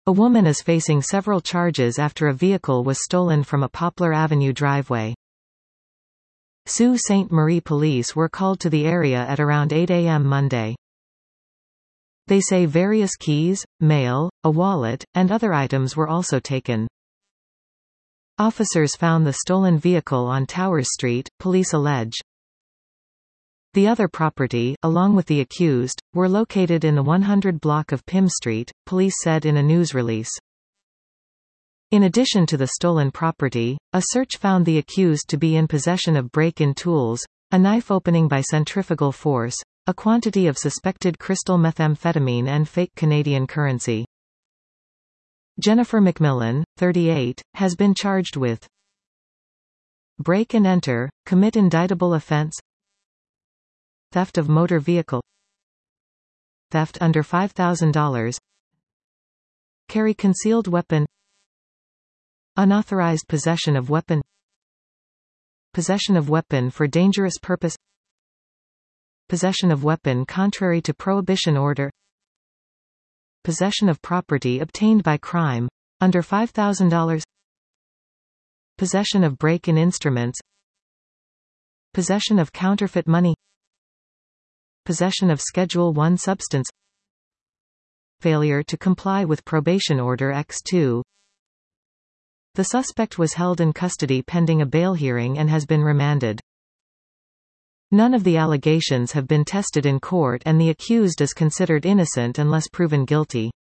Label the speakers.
Speaker 1: A woman is facing several charges after a vehicle was stolen from a Poplar Avenue driveway. Sault Ste. Marie police were called to the area at around 8 a.m. Monday. They say various keys, mail, a wallet, and other items were also taken. Officers found the stolen vehicle on Towers Street, police allege. The other property, along with the accused, were located in the 100 block of Pym Street, police said in a news release. In addition to the stolen property, a search found the accused to be in possession of break-in tools, a knife opening by centrifugal force, a quantity of suspected crystal methamphetamine and fake Canadian currency. Jennifer McMillan, 38, has been charged with break and enter, commit indictable offense, theft of motor vehicle, theft under $5,000, carry concealed weapon, unauthorized possession of weapon, possession of weapon for dangerous purpose, possession of weapon contrary to prohibition order, possession of property obtained by crime, under $5,000, possession of break-in instruments, possession of counterfeit money, possession of Schedule I substance, failure to comply with probation order X2. The suspect was held in custody pending a bail hearing and has been remanded. None of the allegations have been tested in court and the accused is considered innocent unless proven guilty.